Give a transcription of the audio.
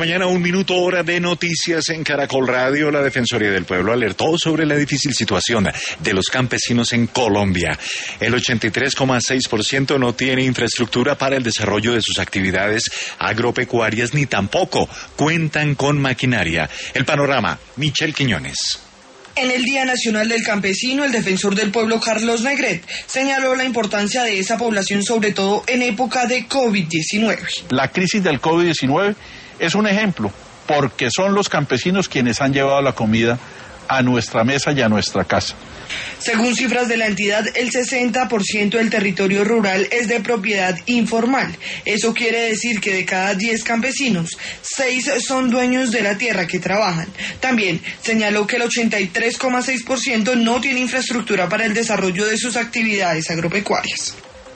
mañana, 1 minuto, hora de noticias en Caracol Radio. La Defensoría del Pueblo alertó sobre la difícil situación de los campesinos en Colombia. El 83,6% no tiene infraestructura para el desarrollo de sus actividades agropecuarias ni tampoco cuentan con maquinaria. El panorama, Michelle Quiñones. En el Día Nacional del Campesino, el defensor del pueblo Carlos Negret señaló la importancia de esa población, sobre todo en época de COVID-19. La crisis del COVID-19 es un ejemplo, porque son los campesinos quienes han llevado la comida a nuestra mesa y a nuestra casa. Según cifras de la entidad, el 60% del territorio rural es de propiedad informal. Eso quiere decir que de cada 10 campesinos, 6 son dueños de la tierra que trabajan. También señaló que el 83,6% no tiene infraestructura para el desarrollo de sus actividades agropecuarias.